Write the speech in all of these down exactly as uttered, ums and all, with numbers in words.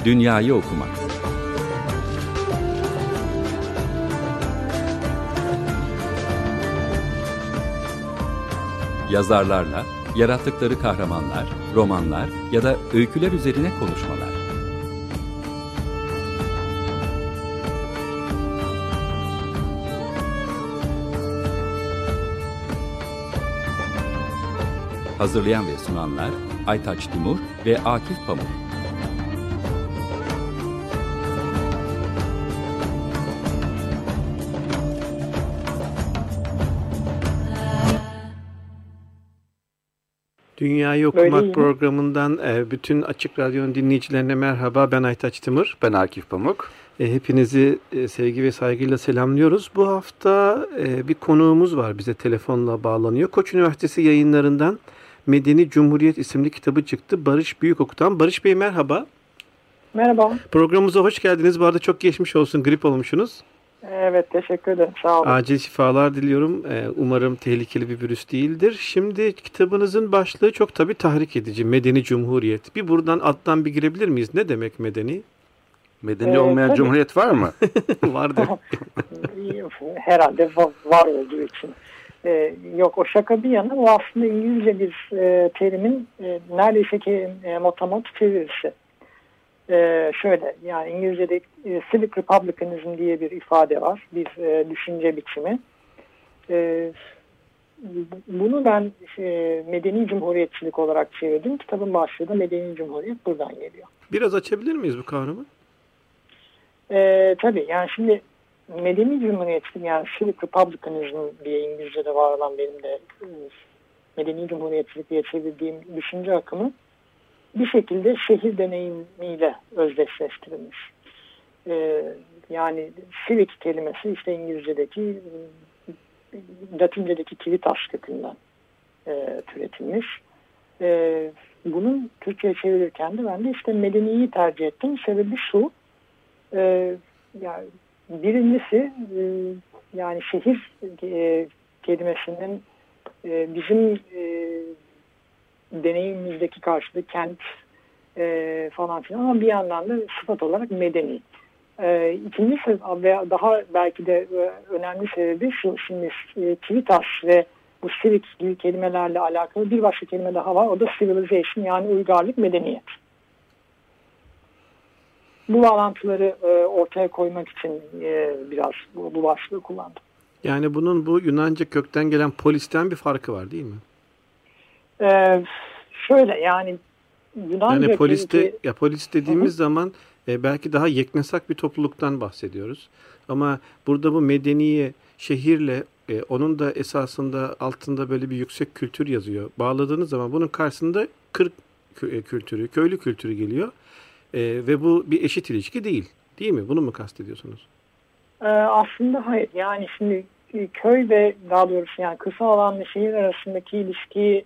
Dünyayı okumak. Yazarlarla, yarattıkları kahramanlar, romanlar ya da öyküler üzerine konuşmalar. Hazırlayan ve sunanlar Aytaç Timur ve Akif Pamuk. Dünyayı Okumak programından bütün Açık Radyo'nun dinleyicilerine merhaba. Ben Aytaç Timur. Ben Akif Pamuk. Hepinizi sevgi ve saygıyla selamlıyoruz. Bu hafta bir konuğumuz var, bize telefonla bağlanıyor. Koç Üniversitesi yayınlarından Medeni Cumhuriyet isimli kitabı çıktı. Barış Büyükok'tan. Barış Bey merhaba. Merhaba. Programımıza hoş geldiniz. Bu arada çok geçmiş olsun. Grip olmuşsunuz. Evet, teşekkür ederim. Sağ olun. Acil şifalar diliyorum. Umarım tehlikeli bir virüs değildir. Şimdi kitabınızın başlığı çok tabii tahrik edici. Medeni Cumhuriyet. Bir buradan alttan bir girebilir miyiz? Ne demek medeni? Medeni ee, olmayan tabii. Cumhuriyet var mı? Vardır. Herhalde var olduğu için. Ee, yok, o şaka bir yana, o aslında İngilizce bir e, terimin e, neredeyse ki e, motamot çevirisi. E, şöyle, yani İngilizce'de e, Civic Republicanism diye bir ifade var, bir e, düşünce biçimi. E, bunu ben e, medeni cumhuriyetçilik olarak çevirdim. Kitabın başlığı da Medeni Cumhuriyet buradan geliyor. Biraz açabilir miyiz bu kavramı? E, tabii, yani şimdi Medeni Cumhuriyetçilik, yani Civic Republicanism diye İngilizce'de var olan, benim de e, Medeni Cumhuriyetçilik diye çevirdiğim düşünce akımı bir şekilde şehir deneyimiyle özdeşleştirilmiş. E, yani civic kelimesi işte İngilizce'deki, e, Latince'deki civitas kökünden e, türetilmiş. E, bunun Türkçe'ye çevirirken de ben de işte medeniyi tercih ettim. Sebebi şu, e, yani birincisi e, yani şehir e, kelimesinin e, bizim e, deneyimimizdeki karşılığı kent e, falan filan, ama bir yandan da sıfat olarak medeni. E, ikinci ve daha belki de önemli sebebi şu, şimdi e, civitas ve bu civic gibi kelimelerle alakalı bir başka kelime daha var. O da civilization, yani uygarlık, medeniyet. Bu bağlantıları e, ortaya koymak için e, biraz bu, bu başlığı kullandım. Yani bunun bu Yunanca kökten gelen polisten bir farkı var değil mi? Ee, şöyle, yani Yunanca yani poliste, ki, ya polis dediğimiz hı-hı. zaman e, belki daha yeknesak bir topluluktan bahsediyoruz. Ama burada bu medeniye şehirle e, onun da esasında altında böyle bir yüksek kültür yazıyor. Bağladığınız zaman bunun karşısında kır kültürü, köylü kültürü geliyor. Ee, ve bu bir eşit ilişki değil. Değil mi? Bunu mu kastediyorsunuz? Ee, aslında hayır. Yani şimdi köy ve daha doğrusu yani kısa alanla şehir arasındaki ilişkiyi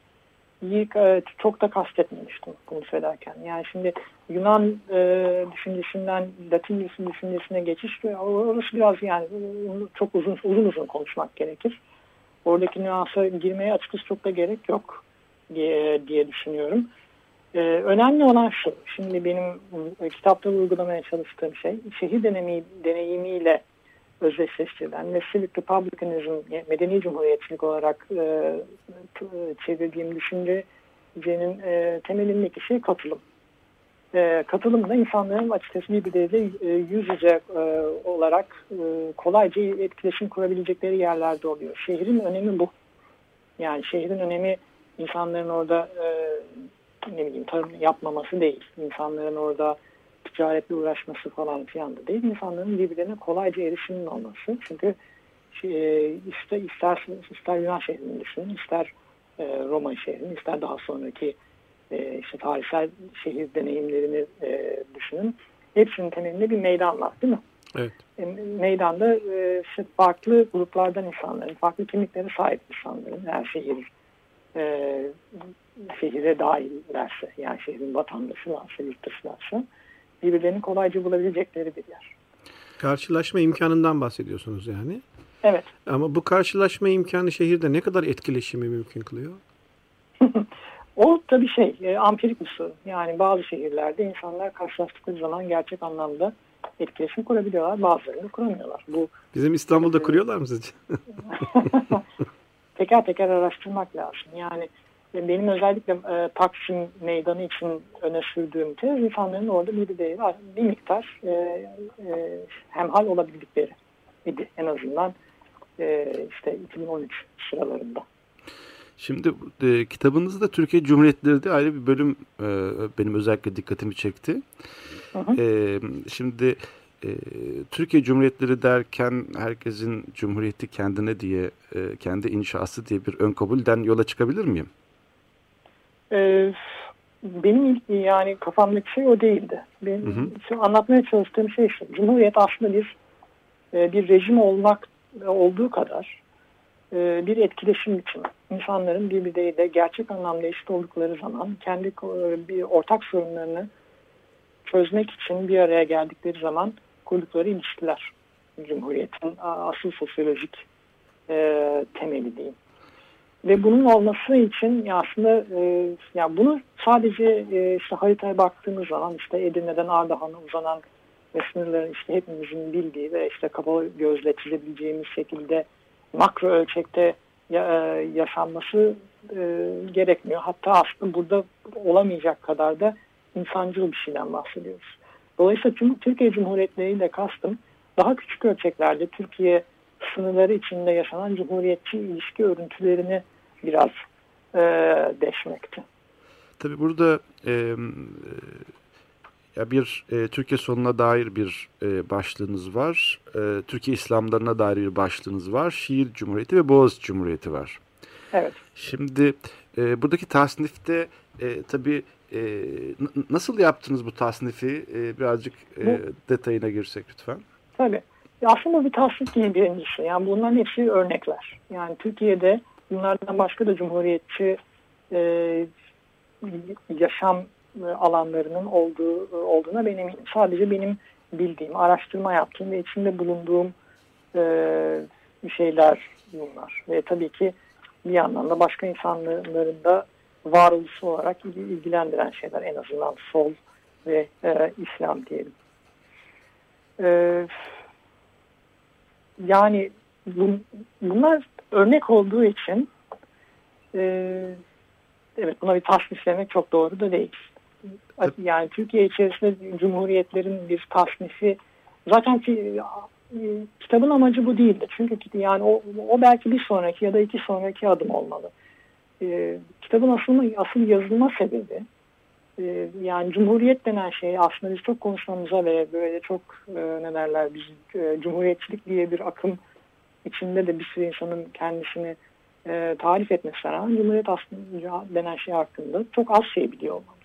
çok da kastetmemiştim bunu söylerken. Yani şimdi Yunan e, düşüncesinden Latin düşüncesine geçiş, orası biraz yani çok uzun uzun uzun konuşmak gerekir. Oradaki nüansa girmeye açıkçası çok da gerek yok diye, diye düşünüyorum. Ee, önemli olan şu, şimdi benim e, kitapta uygulamaya çalıştığım şey, şehir deneyimi, deneyimiyle özdeşleştirilen ve Civic Republicanism, medeni cumhuriyetçilik olarak e, çevirdiğim düşüncenin e, temelindeki şey katılım. E, katılım da insanların açıkçası birbirleriyle e, yüz yüze e, olarak e, kolayca etkileşim kurabilecekleri yerlerde oluyor. Şehrin önemi bu. Yani şehrin önemi insanların orada e, ne bileyim tarım yapmaması değil. İnsanların orada ticaretle uğraşması falan filan da değil. İnsanların birbirlerine kolayca erişiminin olması. Çünkü e, ister, ister, ister Yunan şehrini düşünün, ister e, Roma şehrini, ister daha sonraki e, işte tarihsel şehir deneyimlerini e, düşünün. Hepsinin temelinde bir meydan var, değil mi? Evet. E, meydanda e, işte farklı gruplardan insanların, farklı kimliklere sahip insanların, her şehir e, şehire dahillerse, yani şehrin vatandaşı varsa, yurttaşı varsa, birbirlerini kolayca bulabilecekleri bir yer. Karşılaşma imkanından bahsediyorsunuz yani. Evet. Ama bu karşılaşma imkanı şehirde ne kadar etkileşimi mümkün kılıyor? O tabii şey, e, ampirik bir sorun. Yani bazı şehirlerde insanlar karşılaştıkları zaman gerçek anlamda etkileşim kurabiliyorlar. Bazılarını kuramıyorlar. Bu Bizim İstanbul'da e, kuruyorlar mı sizce? teker teker araştırmak lazım. Yani e, benim özellikle e, Taksim Meydanı için öne sürdüğüm tez insanların orada bir de var. Bir miktar e, e, hemhal olabildikleri idi en azından e, işte iki bin on üç sıralarında. Şimdi e, kitabınızda Türkiye Cumhuriyetleri de ayrı bir bölüm e, benim özellikle dikkatimi çekti. Hı hı. E, şimdi e, Türkiye Cumhuriyetleri derken herkesin cumhuriyeti kendine diye, e, kendi inşası diye bir ön kabulden yola çıkabilir miyim? E, benim ilk yani kafamdaki şey o değildi. Benim Hı hı. şu anlatmaya çalıştığım şey şu. Cumhuriyet aslında bir e, bir rejim olmak olduğu kadar e, bir etkileşim biçimi. İnsanların birbirleriyle gerçek anlamda eşit oldukları zaman kendi e, bir ortak sorunlarını çözmek için bir araya geldikleri zaman kurdukları ilişkiler. Cumhuriyetin asıl sosyolojik e, temeli diyeyim. Ve bunun olması için aslında e, yani bunu sadece e, işte haritaya baktığımız zaman işte Edirne'den Ardahan'a uzanan ve sınırların işte hepimizin bildiği ve işte kapalı gözle çizebileceğimiz şekilde makro ölçekte ya, e, yaşanması e, gerekmiyor. Hatta aslında burada olamayacak kadar da insancıl bir şeyden bahsediyoruz. Dolayısıyla tüm Türkiye Cumhuriyetleriyle kastım daha küçük ölçeklerde Türkiye sınırları içinde yaşanan cumhuriyetçi ilişki örüntülerini biraz e, deşmekti. Tabii burada e, e, ya bir e, Türkiye sonuna dair bir e, başlığınız var. E, Türkiye İslamlarına dair bir başlığınız var. Şiir Cumhuriyeti ve Boğaziçi Cumhuriyeti var. Evet. Şimdi e, buradaki tasnifte e, tabii e, n- nasıl yaptınız bu tasnifi? E, birazcık e, Bu, detayına girsek lütfen. tabii. Aslında bir tasnif değil birincisi. Yani bunların hepsi örnekler. Yani Türkiye'de bunlardan başka da cumhuriyetçi e, yaşam alanlarının olduğu olduğuna ben eminim. Sadece benim bildiğim, araştırma yaptığım ve içinde bulunduğum e, şeyler bunlar. Ve tabii ki bir yandan da başka insanların da varoluşu olarak ilgilendiren şeyler. En azından sol ve e, İslam diyelim. E, yani bun, bunlar örnek olduğu için e, evet buna bir tasniflemek çok doğru da değil. Yani Türkiye içerisinde cumhuriyetlerin bir tasnifi zaten ki, kitabın amacı bu değildi. Çünkü yani o, o belki bir sonraki ya da iki sonraki adım olmalı. E, kitabın asıl, asıl yazılma sebebi e, yani cumhuriyet denen şey aslında biz çok konuşmamıza ve böyle çok e, ne derler biz e, cumhuriyetçilik diye bir akım içinde de bir sürü insanın kendisini e, tarif etmesine rağmen cumhuriyet aslında denen şey hakkında çok az şey biliyor olmamız.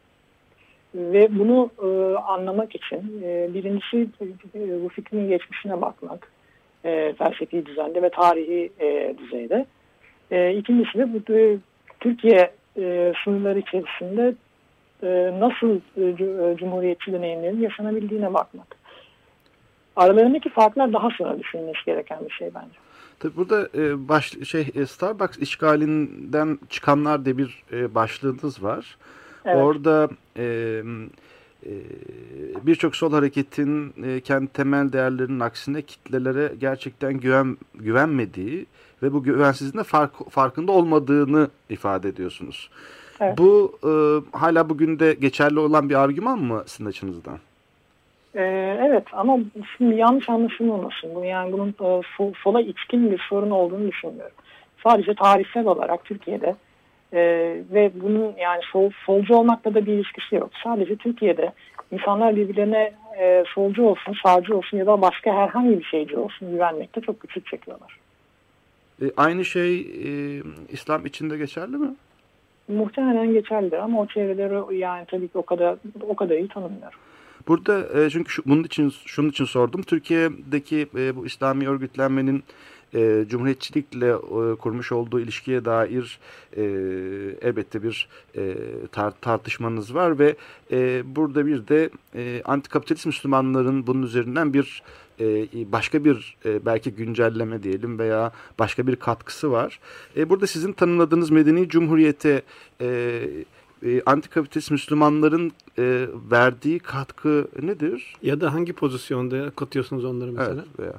Ve bunu e, anlamak için e, birincisi e, bu fikrin geçmişine bakmak e, felsefi düzende ve tarihi e, düzeyde. E, ikincisi de bu e, Türkiye e, sınırları içerisinde e, nasıl e, cumhuriyetçi deneyimlerin yaşanabildiğine bakmak. Aralarındaki farklar daha sonra düşünülmesi gereken bir şey bence. Tabii burada e, baş, şey e, Starbucks işgalinden çıkanlar diye bir e, başlığınız var. Evet. Orada e, e, birçok sol hareketin e, kendi temel değerlerinin aksine kitlelere gerçekten güven güvenmediği ve bu güvensizliğin de fark, farkında olmadığını ifade ediyorsunuz. Evet. Bu e, hala bugün de geçerli olan bir argüman mı sizin açınızdan? Ee, evet ama şimdi yanlış anlaşılmasın. Bu yani bunun e, sol, sola içkin bir sorun olduğunu düşünmüyorum. Sadece tarihsel olarak Türkiye'de e, ve bunun yani sol, solcu olmakla da bir ilişkisi yok. Sadece Türkiye'de insanlar birbirlerine e, solcu olsun, sağcı olsun ya da başka herhangi bir şeyci olsun güvenmekte çok güçlük çekiyorlar. E, aynı şey e, İslam içinde geçerli mi? Muhtemelen geçerlidir ama o çevreleri yani tabii ki o kadar o kadar iyi tanımıyorum. Burada e, çünkü şu, bunun için şunun için sordum. Türkiye'deki e, bu İslami örgütlenmenin e, cumhuriyetçilikle e, kurmuş olduğu ilişkiye dair e, elbette bir e, tar tartışmanız var ve e, burada bir de e, antikapitalist Müslümanların bunun üzerinden bir e, başka bir e, belki güncelleme diyelim veya başka bir katkısı var. E, burada sizin tanımladığınız medeni cumhuriyete e, e, antikapitalist Müslümanların e, verdiği katkı nedir? Ya da hangi pozisyonda katıyorsunuz onları mesela? Evet, veya.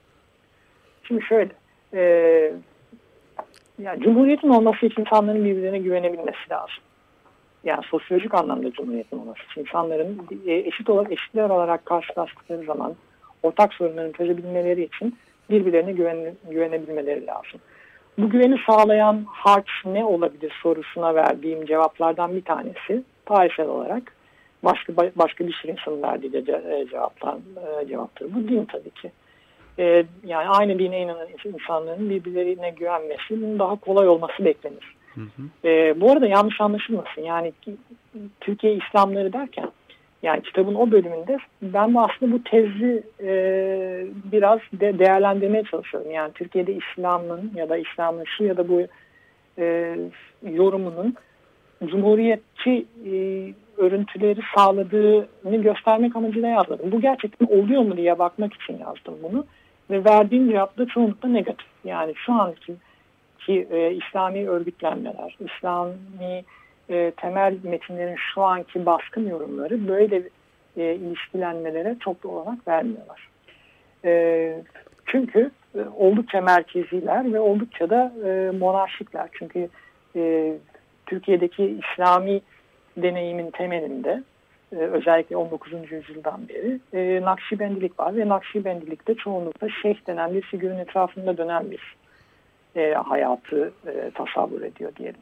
Şimdi şöyle, e, yani cumhuriyetin olması için insanların birbirlerine güvenebilmesi lazım. Yani sosyolojik anlamda cumhuriyetin olması için insanların eşit olarak, eşitler olarak karşılaştıkları zaman ortak sorunların çözebilmeleri için birbirlerine güven, güvenebilmeleri lazım. Bu güveni sağlayan harç ne olabilir sorusuna verdiğim cevaplardan bir tanesi tarihsel olarak başka başka bir şirin verdiği de cevaplar, cevaptır. Bu din tabii ki. Ee, yani aynı dine inanan insanların birbirlerine güvenmesinin daha kolay olması beklenir. Hı hı. Ee, bu arada yanlış anlaşılmasın. Yani Türkiye İslamları derken yani kitabın o bölümünde ben de aslında bu tezi e, biraz de değerlendirmeye çalışıyorum. Yani Türkiye'de İslam'ın ya da İslam'ın şu ya da bu e, yorumunun cumhuriyetçi e, örüntüleri sağladığını göstermek amacıyla yazmadım. Bu gerçekten oluyor mu diye bakmak için yazdım bunu. Ve verdiğim cevap da çoğunlukla negatif. Yani şu anki ki, e, İslami örgütlenmeler, İslami e, temel metinlerin şu anki baskın yorumları böyle e, ilişkilenmelere çoklu olarak vermiyorlar. E, çünkü e, oldukça merkeziler ve oldukça da e, monarşikler. Çünkü e, Türkiye'deki İslami deneyimin temelinde e, özellikle on dokuzuncu yüzyıldan beri e, Nakşibendilik var ve Nakşibendilikte çoğunlukla şeyh denen bir figürün etrafında dönen bir e, hayatı e, tasavvur ediyor diyelim.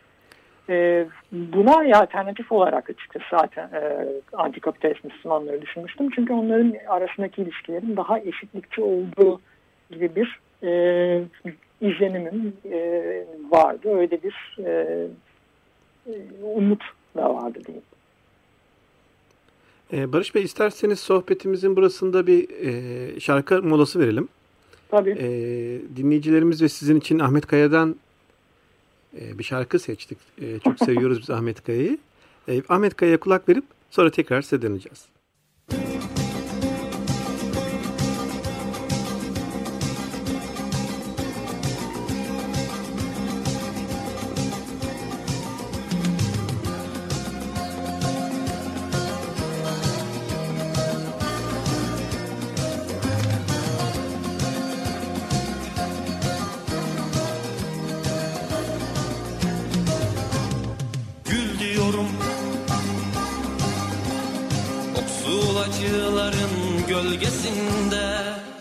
E, buna alternatif olarak açıkçası zaten e, antikapitalist Müslümanları düşünmüştüm. Çünkü onların arasındaki ilişkilerin daha eşitlikçi olduğu gibi bir e, izlenimim e, vardı. Öyle bir e, umut da vardı diyeyim. Ee, Barış Bey, isterseniz sohbetimizin burasında bir e, şarkı molası verelim. Tabii. Ee, dinleyicilerimiz ve sizin için Ahmet Kaya'dan e, bir şarkı seçtik. E, çok seviyoruz biz Ahmet Kaya'yı. E, Ahmet Kaya'ya kulak verip sonra tekrar size döneceğiz. Acıların gölgesinde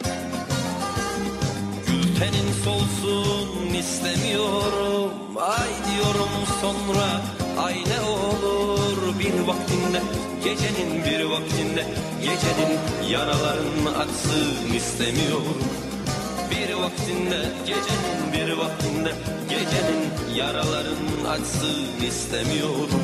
gültenin solsun istemiyorum. Ay diyorum sonra ay ne olur bir vaktinde, gecenin bir vaktinde, gecenin yaraların aksın istemiyorum. Bir vaktinde, gecenin bir vaktinde, gecenin yaraların aksın istemiyorum.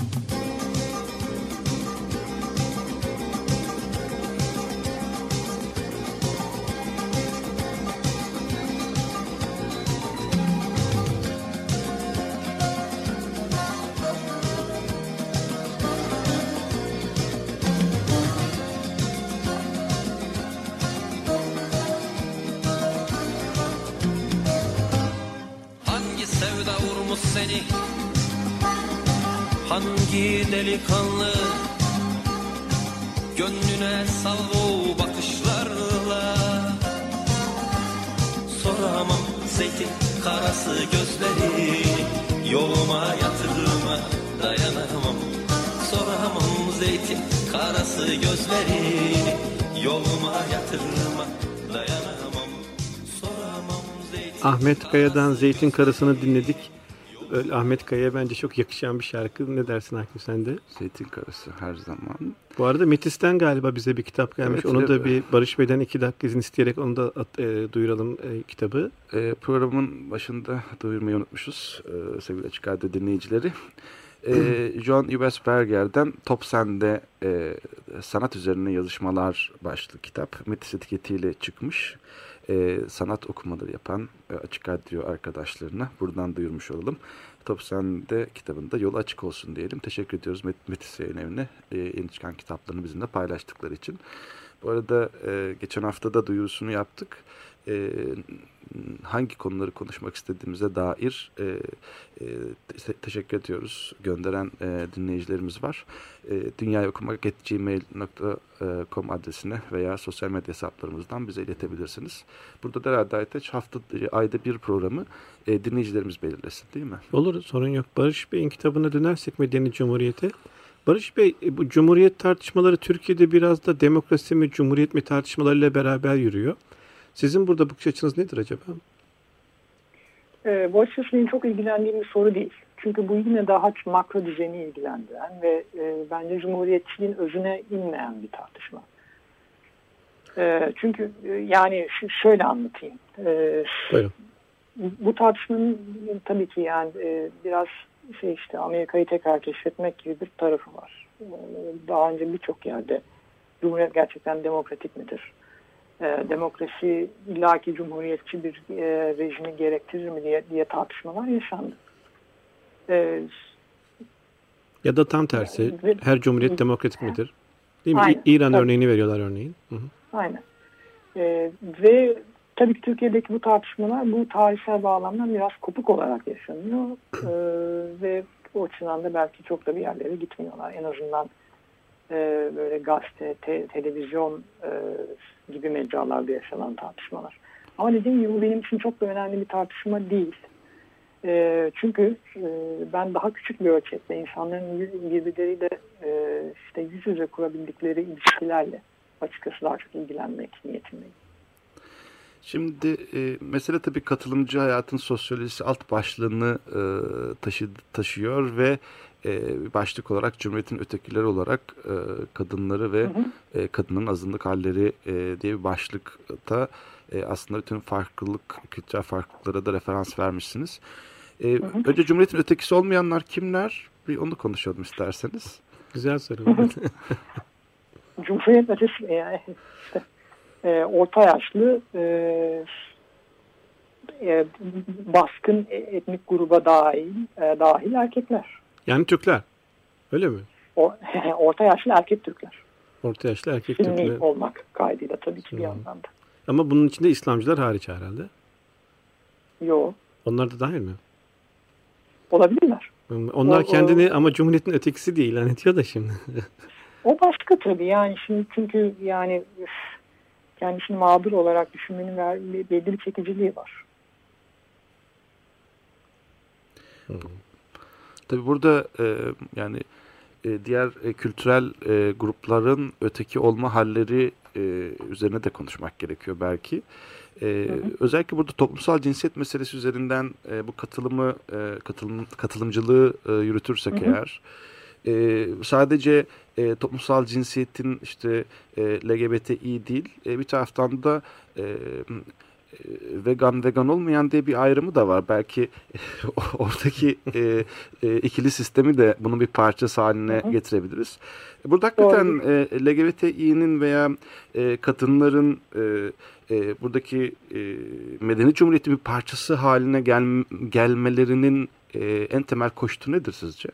Seni hangi delikanlı gönlüne salvo bakışlarla soramam zeytin karası gözleri yoluma yatırma dayanamam. Soramam zeytin karası gözleri yoluma yatırma dayanamam. Soramam zeytin Ahmet Kaya'dan Zeytin Karası'nı dinledik. Öyle Ahmet Kaya'ya bence çok yakışan bir şarkı. Ne dersin Akif, sen de? Zeytin Karası her zaman. Bu arada Metis'ten galiba bize bir kitap gelmiş. Evet, onu da evet. bir Barış Bey'den iki dakika izin isteyerek onu da at, e, duyuralım e, kitabı. E, programın başında duyurmayı unutmuşuz e, sevgili Açık Radyo dinleyicileri. E, John Yves Berger'den Top Sen'de e, sanat üzerine yazışmalar başlı kitap. Metis etiketiyle çıkmış. E, sanat okumaları yapan e, Açık Radyo arkadaşlarına buradan duyurmuş olalım. Top Sen'de kitabında yolu açık olsun diyelim. Teşekkür ediyoruz Met Metis Yayın Evi'ne e, yeni çıkan kitaplarını bizimle paylaştıkları için. Bu arada e, geçen hafta da duyurusunu yaptık. E, hangi konuları konuşmak istediğimize dair e, e, te- teşekkür ediyoruz. Gönderen e, dinleyicilerimiz var. E, dünyayı okumak at gmail nokta com adresine veya sosyal medya hesaplarımızdan bize iletebilirsiniz. Burada da Radyo Aytaç hafta ayda bir programı e, dinleyicilerimiz belirlesin, değil mi? Olur, sorun yok. Barış Bey'in kitabına dönersek Medeni Cumhuriyet'e. Barış Bey, bu Cumhuriyet tartışmaları Türkiye'de biraz da demokrasi mi, Cumhuriyet mi tartışmalarıyla beraber yürüyor. Sizin burada bakış açınız nedir acaba? E, bu açıkçası benim çok ilgilendiğim bir soru değil. Çünkü bu yine daha makro düzeni ilgilendiren ve e, bence cumhuriyetçiliğin özüne inmeyen bir tartışma. E, çünkü e, yani şöyle anlatayım. E, Buyurun. Bu tartışmanın tabii ki yani e, biraz şey işte Amerika'yı tekrar keşfetmek gibi bir tarafı var. E, daha önce birçok yerde Cumhuriyet gerçekten demokratik midir? E, demokrasi illaki cumhuriyetçi bir e, rejimi gerektirir mi diye, diye tartışmalar yaşandı. E, Ya da tam tersi, her cumhuriyet demokratik midir? Değil mi? Aynen, İran tabii. örneğini veriyorlar örneğin. Hı hı. Aynen. E, ve tabii ki Türkiye'deki bu tartışmalar bu tarihsel bağlamdan biraz kopuk olarak yaşanıyor. E, ve o açıdan da belki çok da bir yerlere gitmiyorlar. En azından e, böyle gazete, te, televizyon e, gibi mecralarda yaşanan tartışmalar. Ama dediğim gibi bu benim için çok da önemli bir tartışma değil. E, çünkü e, ben daha küçük bir ölçekte insanların birbirleriyle e, işte yüz yüze kurabildikleri ilişkilerle açıkçası daha çok ilgilenmek niyetindeyim. Şimdi e, mesele tabii katılımcı hayatın sosyolojisi alt başlığını e, taşı, taşıyor ve e, başlık olarak Cumhuriyet'in ötekileri olarak e, kadınları ve hı hı. E, kadının azınlık halleri e, diye bir başlıkta e, aslında bütün farklılık, kültürel farklılıklara da referans vermişsiniz. E, hı hı. Önce Cumhuriyet'in ötekisi olmayanlar kimler? Bir onu konuşalım isterseniz. Güzel soru. Cumhuriyet ötesi yani işte e, orta yaşlı e, e, baskın etnik gruba dahil e, dahil erkekler. Yani Türkler. Öyle mi? O, orta yaşlı erkek Türkler. Orta yaşlı erkek Sünni Türkler. olmak kaydıyla tabii ki bir yandan da. Ama bunun içinde İslamcılar hariç herhalde. Yok. Onlar da dahil mi? Olabilirler. Onlar o, kendini o, ama Cumhuriyet'in ötekisi diye ilan ediyor da şimdi. O başka tabii yani şimdi çünkü yani kendisini mağdur olarak düşünmenin belli bir çekiciliği var. Hı. Tabii burada e, yani e, diğer e, kültürel e, grupların öteki olma halleri e, üzerine de konuşmak gerekiyor belki. E, hı hı. Özellikle burada toplumsal cinsiyet meselesi üzerinden e, bu katılımı e, katılım, katılımcılığı e, yürütürsek hı hı. eğer e, sadece e, toplumsal cinsiyetin işte e, L G B T İ değil e, bir taraftan da e, vegan vegan olmayan diye bir ayrımı da var. Belki oradaki e, e, ikili sistemi de bunun bir parçası haline hı hı. getirebiliriz. Burada hakikaten e, L G B T İ'nin veya e, kadınların e, e, buradaki e, medeni cumhuriyetin bir parçası haline gel, gelmelerinin e, en temel koşulu nedir sizce?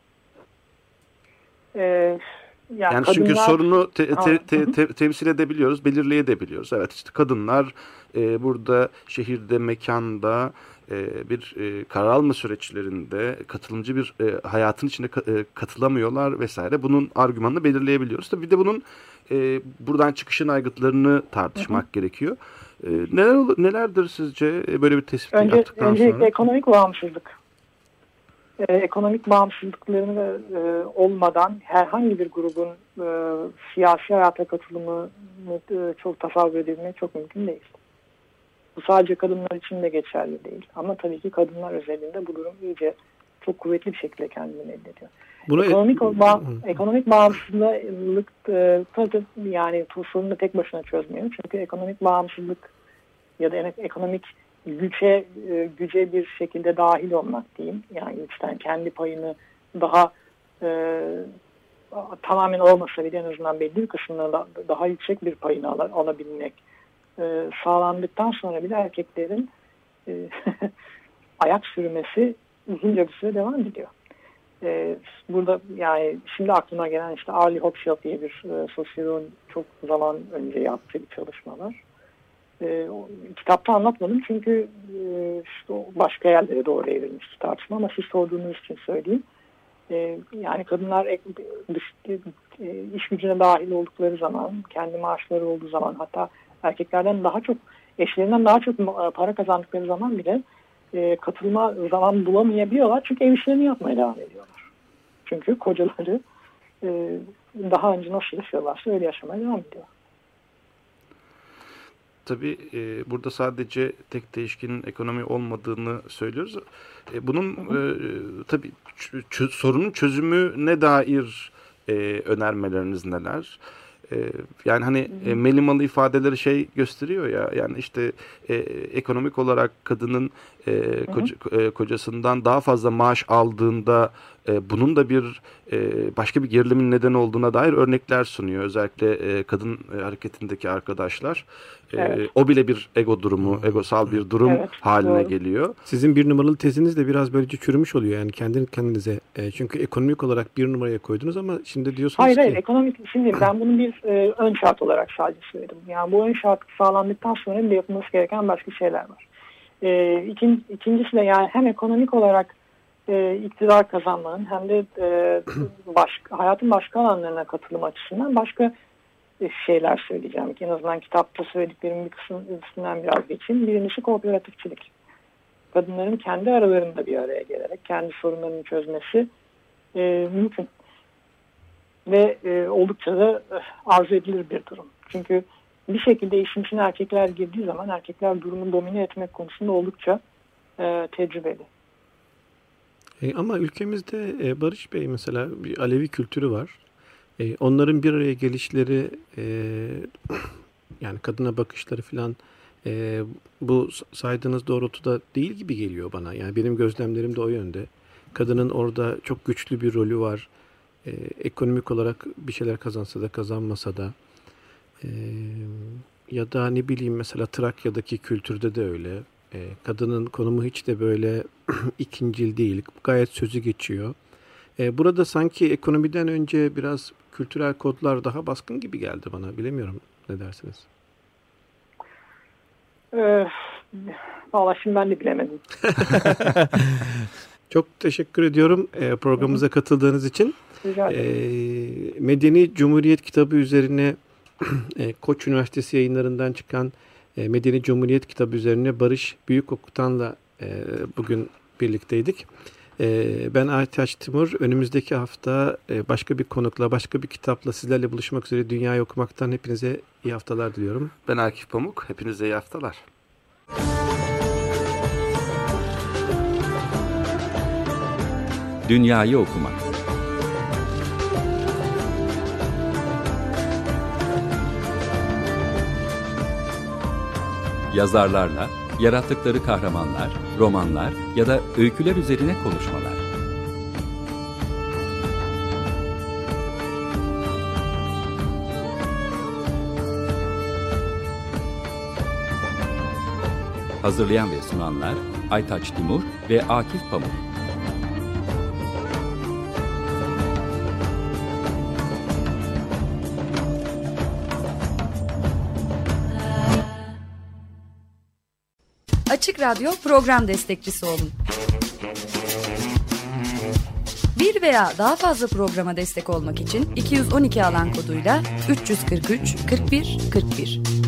Eee Yani, yani kadınlar... çünkü sorunu te, te, te, te, temsil edebiliyoruz, belirleyebiliyoruz. Evet işte kadınlar e, burada şehirde, mekanda e, bir e, karar alma süreçlerinde katılımcı bir e, hayatın içine ka, e, katılamıyorlar vesaire. Bunun argümanını belirleyebiliyoruz. Tabii bir de bunun e, buradan çıkışın aygıtlarını tartışmak hı hı. gerekiyor. E, neler nelerdir sizce böyle bir tespit Önce, yaptıktan öncelikle sonra? Öncelikle ekonomik bağımsızlık. Ee, ekonomik bağımsızlıklarını e, olmadan herhangi bir grubun e, siyasi hayata katılımı e, çok tasavvur edilmek çok mümkün değil. Bu sadece kadınlar için de geçerli değil. Ama tabii ki kadınlar özelinde bu durum iyice çok kuvvetli bir şekilde kendini elde ediyor. Bunu ekonomik, ba ekonomik bağımsızlık e, tabii yani sorunu tek başına çözmüyor. Çünkü ekonomik bağımsızlık ya da ekonomik güce güce bir şekilde dahil olmak diyeyim. Yani güçten kendi payını daha e, tamamen olmasa bile en azından belli bir kısmında da, daha yüksek bir payını al alabilmek e, sağlandıktan sonra bile erkeklerin e, ayak sürmesi uzunca bir süre devam ediyor. E, burada yani şimdi aklıma gelen işte Arlie Hochschild diye bir e, sosyoloğun çok zaman önce yaptığı bir çalışma var. E, o, kitapta anlatmadım çünkü e, işte başka yerlere doğru evrilmiş tartışma ama siz sorduğunuz için söyleyeyim. E, yani kadınlar ek, dış, e, iş gücüne dahil oldukları zaman, kendi maaşları olduğu zaman, hatta erkeklerden daha çok, eşlerinden daha çok para kazandıkları zaman bile e, katılma zaman bulamayabiliyorlar çünkü ev işlerini yapmaya devam ediyorlar. Çünkü kocaları e, daha önce nasıl yaşıyorlarsa öyle yaşamaya devam ediyor. Tabii e, burada sadece tek değişkenin ekonomi olmadığını söylüyoruz. E, bunun e, tabii ç- sorunun çözümüne dair e, önermeleriniz neler? E, yani hani e, melimalı ifadeleri şey gösteriyor ya, yani işte e, ekonomik olarak kadının e, koca, e, kocasından daha fazla maaş aldığında e, bunun da bir e, başka bir gerilimin neden olduğuna dair örnekler sunuyor. Özellikle e, kadın e, hareketindeki arkadaşlar. Evet. E, o bile bir ego durumu, egosal bir durum evet, haline doğru. geliyor. Sizin bir numaralı teziniz de biraz böylece çürümüş oluyor yani kendi kendinize. E, çünkü ekonomik olarak bir numaraya koydunuz ama şimdi diyorsunuz hayır, ki... Hayır, ekonomik, şimdi ben bunu bir e, ön şart olarak sadece söyledim. Yani bu ön şart sağlandıktan sonra bir yapılması gereken başka şeyler var. E, ikin, ikincisi de yani hem ekonomik olarak e, iktidar kazanmanın hem de e, başka, hayatın başka alanlarına katılım açısından başka şeyler söyleyeceğim. En azından kitapta söylediklerimin bir kısmından biraz geçeyim. Birincisi kooperatifçilik. Kadınların kendi aralarında bir araya gelerek kendi sorunlarını çözmesi e, mümkün. Ve e, oldukça da e, arzu edilir bir durum. Çünkü bir şekilde işin içine erkekler girdiği zaman erkekler durumu domine etmek konusunda oldukça e, tecrübeli. E, ama ülkemizde e, Barış Bey mesela bir Alevi kültürü var. E, onların bir araya gelişleri e, yani kadına bakışları falan e, bu saydığınız doğrultuda değil gibi geliyor bana. Yani benim gözlemlerim de o yönde. Kadının orada çok güçlü bir rolü var. E, ekonomik olarak bir şeyler kazansa da kazanmasa da e, ya da ne bileyim mesela Trakya'daki kültürde de öyle. E, kadının konumu hiç de böyle ikincil değil. Gayet sözü geçiyor. E, burada sanki ekonomiden önce biraz kültürel kodlar daha baskın gibi geldi bana. Bilemiyorum. Ne dersiniz? Ee, Vallahi şimdi ben de bilemedim. Çok teşekkür ediyorum e, programımıza katıldığınız için. Rica ederim. E, Medeni Cumhuriyet kitabı üzerine e, Koç Üniversitesi yayınlarından çıkan e, Medeni Cumhuriyet kitabı üzerine Barış Büyükokutan'la e, bugün birlikteydik. Ben Aytaç Timur. Önümüzdeki hafta başka bir konukla, başka bir kitapla sizlerle buluşmak üzere. Dünyayı okumaktan hepinize iyi haftalar diliyorum. Ben Akif Pamuk. Hepinize iyi haftalar. Dünyayı okumak. Yazarlarla yarattıkları kahramanlar, romanlar ya da öyküler üzerine konuşmalar. Hazırlayan ve sunanlar Aytaç Timur ve Akif Pamuk. Açık Radyo program destekçisi olun. Bir veya daha fazla programa destek olmak için iki yüz on iki alan koduyla üç yüz kırk üç kırk bir kırk bir